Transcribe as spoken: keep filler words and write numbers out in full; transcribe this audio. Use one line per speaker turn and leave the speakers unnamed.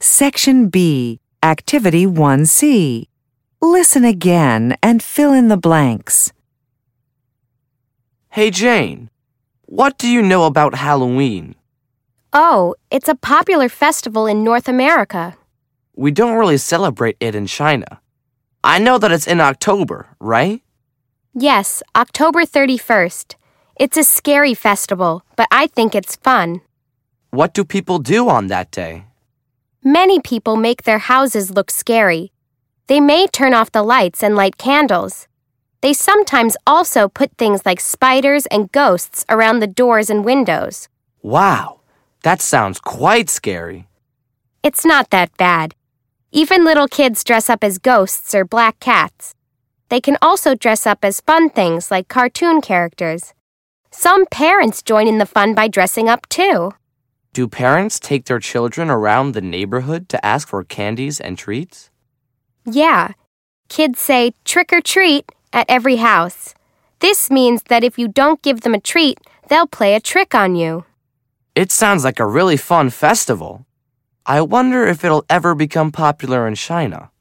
Section B, Activity one C. Listen again and fill in the blanks.
Hey Jane, what do you know about Halloween?
Oh, it's a popular festival in North America.
We don't really celebrate it in China. I know that it's in October, right?
Yes, October thirty-first. It's a scary festival, but I think it's fun.
What do people do on that day?
Many people make their houses look scary. They may turn off the lights and light candles. They sometimes also put things like spiders and ghosts around the doors and windows.
Wow, that sounds quite scary.
It's not that bad. Even little kids dress up as ghosts or black cats. They can also dress up as fun things like cartoon characters. Some parents join in the fun by dressing up too.
Do parents take their children around the neighborhood to ask for candies and treats?
Yeah. Kids say trick or treat at every house. This means that if you don't give them a treat, they'll play a trick on you.
It sounds like a really fun festival. I wonder if it'll ever become popular in China.